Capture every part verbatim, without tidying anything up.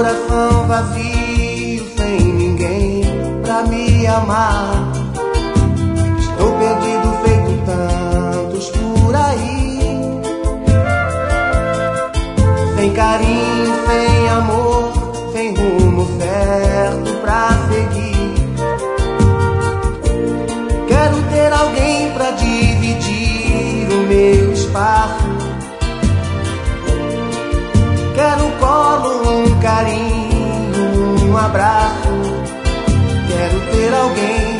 coração vazio, sem ninguém pra me amar. Estou perdido feito tantos por aí, sem carinho, sem amor, sem rumo certo pra seguir. Quero ter alguém pra dividir o meu espaço. Quero um colo, um carinho, um abraço. Quero ter alguém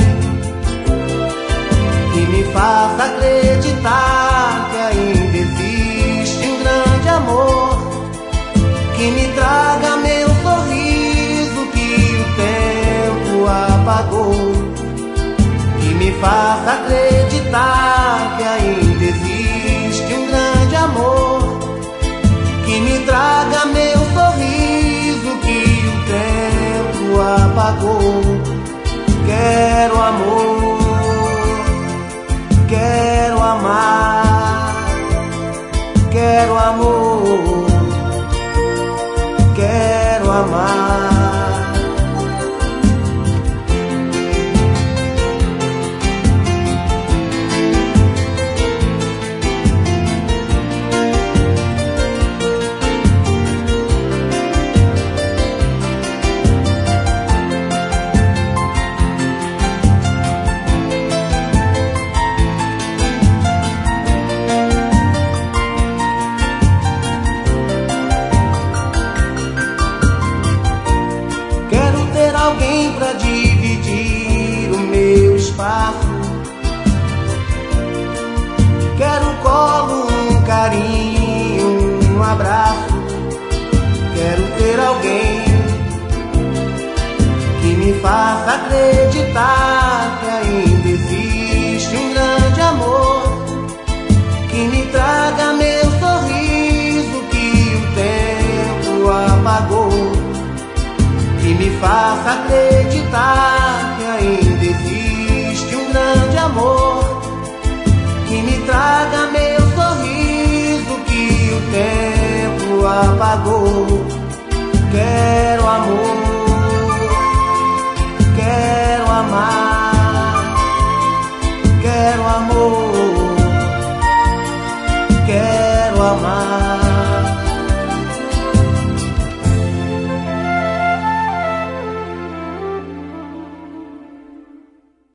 que me faça acreditar que ainda existe um grande amor, que me traga meu sorriso que o tempo apagou, que me faça acreditar que ainda existe um grande amor, que me traga meu sorriso que o tempo apagou. Quero amor, quero amar, quero amor, quero amar. Alguém pra dividir o meu espaço. Quero um colo, um carinho, um abraço. Quero ter alguém que me faça acreditar que ainda existe um grande amor, que me traga meu sorriso que o tempo apagou, que me faça acreditar que ainda existe um grande amor, que me traga meu sorriso que o tempo apagou. Quero